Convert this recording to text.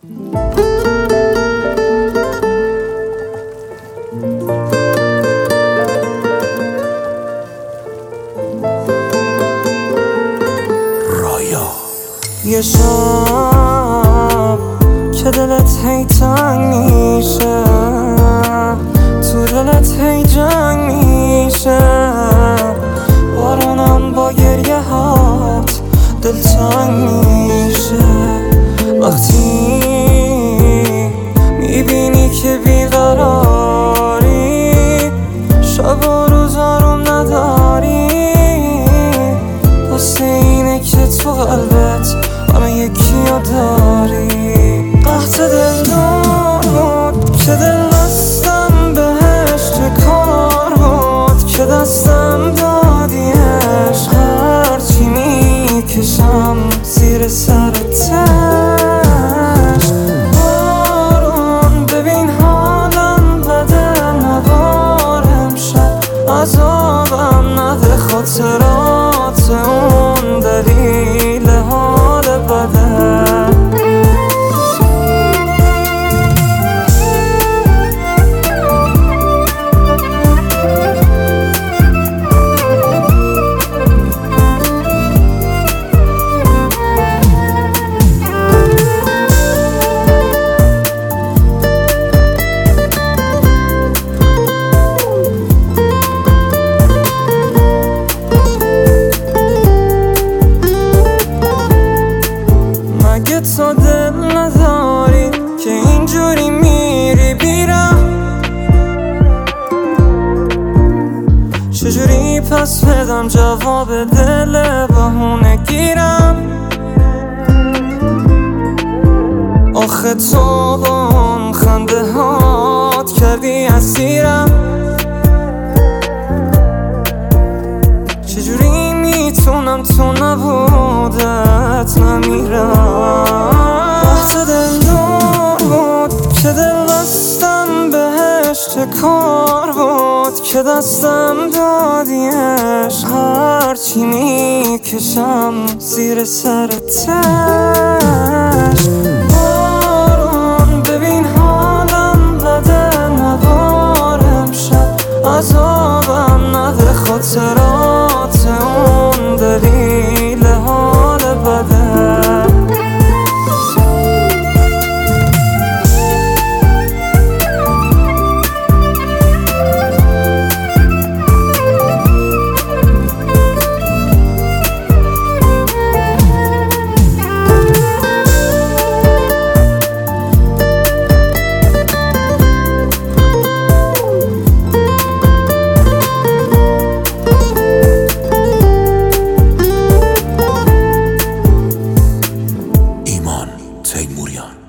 یه شب که دلت هی تنگ میشه، تو دلت هی جنگ میشه، بارونم با گریه هات دلتنگ میشه. وقتی میبینی که بیقراری، شب و روز آروم نداری، واسه اینه که تو قلبت همه یکی رو داری. قحط دل بود که دل دستم بهش چه کار بود که دستم دادیش، هرچی میکشم زیر سرتش. بارون ببین حالم بده، نبار امشب عذابم نده، خاطرات اون دلیل حال بده. مگه تو دل نداری که اینجوری میری بیرم؟ چجوری پس بدم جواب دل بهونه گیرم؟ آخه تو با اون خنده هات کردی اسیرم. چجوری میتونم تو نبودت نمیرم؟ قحط دل بود که دل دستم بهش چه کار بود که دستم دادیش، هرچی میکشم زیر سرتش. بارون ببین حالم بده، نبار امشب عذابم نده، خاطرات اون دلیل حال بده. تیموریان